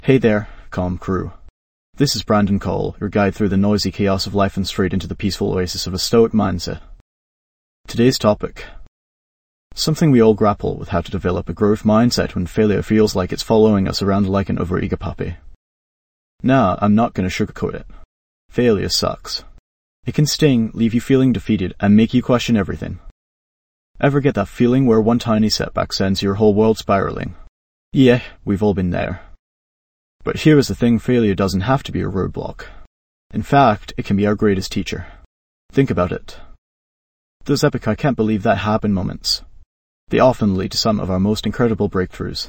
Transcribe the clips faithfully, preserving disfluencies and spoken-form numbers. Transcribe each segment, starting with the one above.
Hey there, Calm crew. This is Brandon Cole, your guide through the noisy chaos of life and straight into the peaceful oasis of a stoic mindset. Today's topic. Something we all grapple with: how to develop a growth mindset when failure feels like it's following us around like an overeager puppy. Now, I'm not going to sugarcoat it. Failure sucks. It can sting, leave you feeling defeated, and make you question everything. Ever get that feeling where one tiny setback sends your whole world spiraling? Yeah, we've all been there. But here is the thing: failure doesn't have to be a roadblock. In fact, it can be our greatest teacher. Think about it. Those epic "I can't believe that happened" moments, they often lead to some of our most incredible breakthroughs.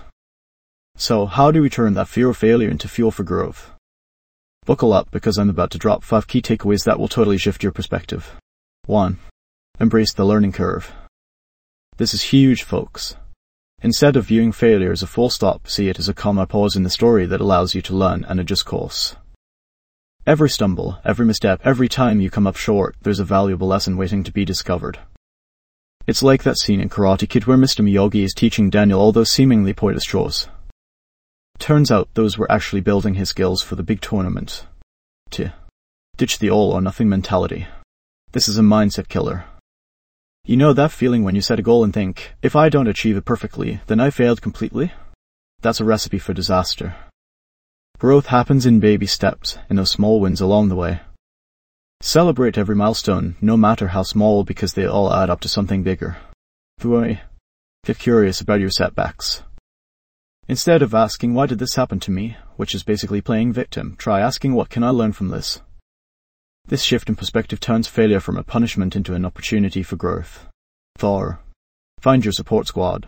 So, how do we turn that fear of failure into fuel for growth? Buckle up, because I'm about to drop five key takeaways that will totally shift your perspective. one. Embrace the learning curve. This is huge, folks. Instead of viewing failure as a full stop, see it as a comma pause in the story that allows you to learn and adjust course. Every stumble, every misstep, every time you come up short, there's a valuable lesson waiting to be discovered. It's like that scene in Karate Kid where Mister Miyagi is teaching Daniel all those seemingly pointless chores. Turns out those were actually building his skills for the big tournament. two. Ditch the all or nothing mentality. This is a mindset killer. You know that feeling when you set a goal and think, if I don't achieve it perfectly, then I failed completely? That's a recipe for disaster. Growth happens in baby steps, in those small wins along the way. Celebrate every milestone, no matter how small, because they all add up to something bigger. three. Get curious about your setbacks. Instead of asking, why did this happen to me, which is basically playing victim, try asking, what can I learn from this? This shift in perspective turns failure from a punishment into an opportunity for growth. four. Find your support squad.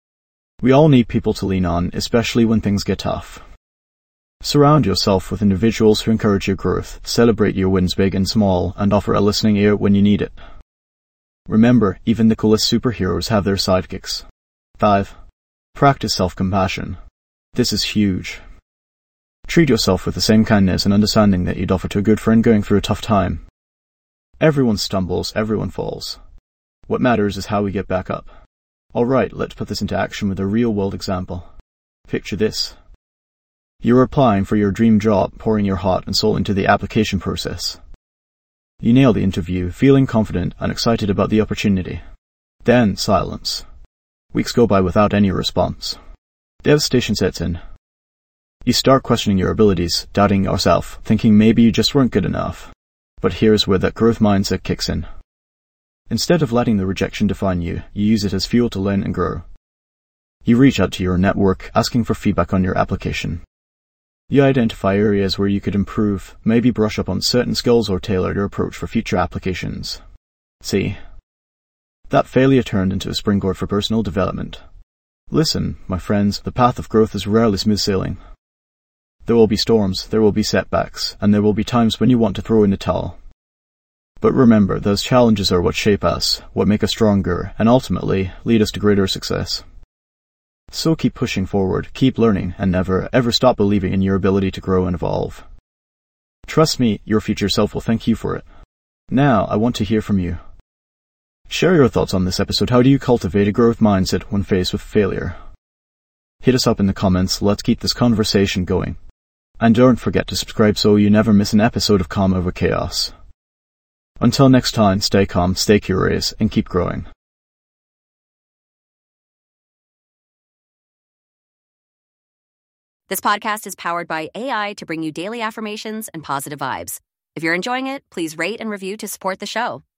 We all need people to lean on, especially when things get tough. Surround yourself with individuals who encourage your growth, celebrate your wins big and small, and offer a listening ear when you need it. Remember, even the coolest superheroes have their sidekicks. five. Practice self-compassion. This is huge. Treat yourself with the same kindness and understanding that you'd offer to a good friend going through a tough time. Everyone stumbles, everyone falls. What matters is how we get back up. Alright, let's put this into action with a real-world example. Picture this. You're applying for your dream job, pouring your heart and soul into the application process. You nail the interview, feeling confident and excited about the opportunity. Then, silence. Weeks go by without any response. Devastation sets in. You start questioning your abilities, doubting yourself, thinking maybe you just weren't good enough. But here's where that growth mindset kicks in. Instead of letting the rejection define you, you use it as fuel to learn and grow. You reach out to your network, asking for feedback on your application. You identify areas where you could improve, maybe brush up on certain skills or tailor your approach for future applications. See? That failure turned into a springboard for personal development. Listen, my friends, the path of growth is rarely smooth sailing. There will be storms, there will be setbacks, and there will be times when you want to throw in the towel. But remember, those challenges are what shape us, what make us stronger, and ultimately lead us to greater success. So keep pushing forward, keep learning, and never, ever stop believing in your ability to grow and evolve. Trust me, your future self will thank you for it. Now, I want to hear from you. Share your thoughts on this episode. How do you cultivate a growth mindset when faced with failure? Hit us up in the comments, let's keep this conversation going. And don't forget to subscribe so you never miss an episode of Calm Over Chaos. Until next time, stay calm, stay curious, and keep growing. This podcast is powered by A I to bring you daily affirmations and positive vibes. If you're enjoying it, please rate and review to support the show.